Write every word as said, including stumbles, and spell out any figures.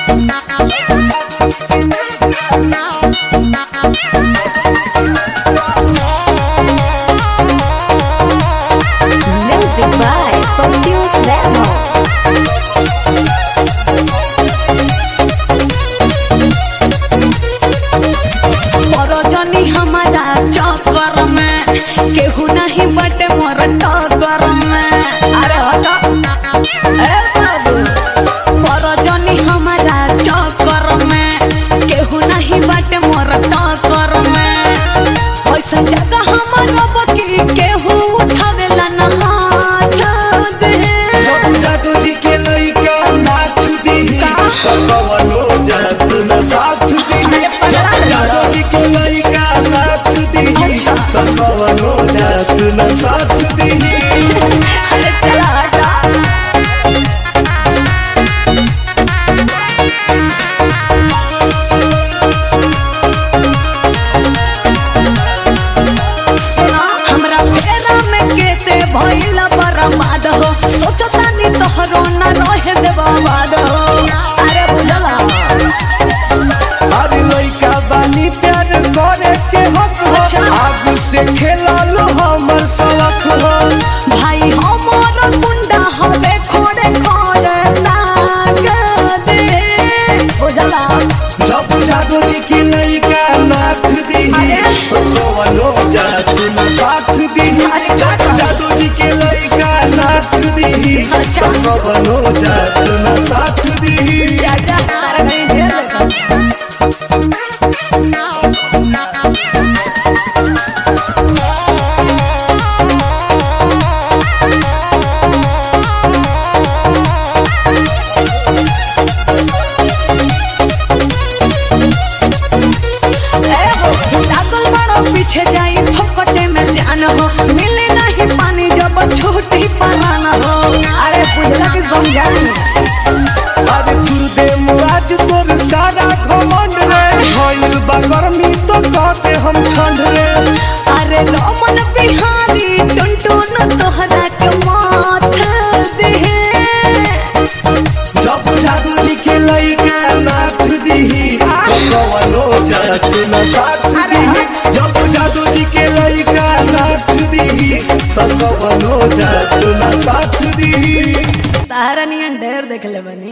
Music by Produce Demo. परजनी हमारा चक्कर में केहू नहीं बटे मोर टक्कर में। अरे हटा ए बाबू, परजनी हमारा चक्कर में केहू नहीं बटे मोर टक्कर में। ऐसा जगह हमारा बकी केहू उठावेला ना हाथ दे। जादू जी के लइका नाच दी कवनो जात न साथ दी। जादू जी के लइका नाच दी कवनो जात न साथ दी। अरे चला हटा। हमरा फेरा में केते भइला बर्बाद हो, सोचतानी तोहरो ना रहे देबाद हो। अरे बुझला अरे लइका बानी प्यार करे के हक हो, आग से खेला लो हमर सवक हो। भाई हमर गुंडा हवे खोड़े खोड़े ताक दे। बुझला जब जादू जी के लइका नाच दी कवनो जात न साथ दी। जब जादू जी के लइका नाच दी कवनो जात न साथ दी। जा जा तारा कहीं झेल ले। लागल बड़ो पीछे जाई फोकटे में जान हो, मिले नहीं पानी जब छोटी परान हो। अरे बुझला कि समझाई। अरे गुरुदे मुराद तोर सारा घमंड रे, भइल बा गर्मी तो कहते हम ठंड रे। अरे रमन बिहारी टुनटुन तोहरा के माथ दे। जब जादू जी के लइका नाच दी कवनो जात न साथ दी। जब जादू जी के लइका नाच दी कवनो जात न साथ दी। तारा नियन ढेर देख ले बनी।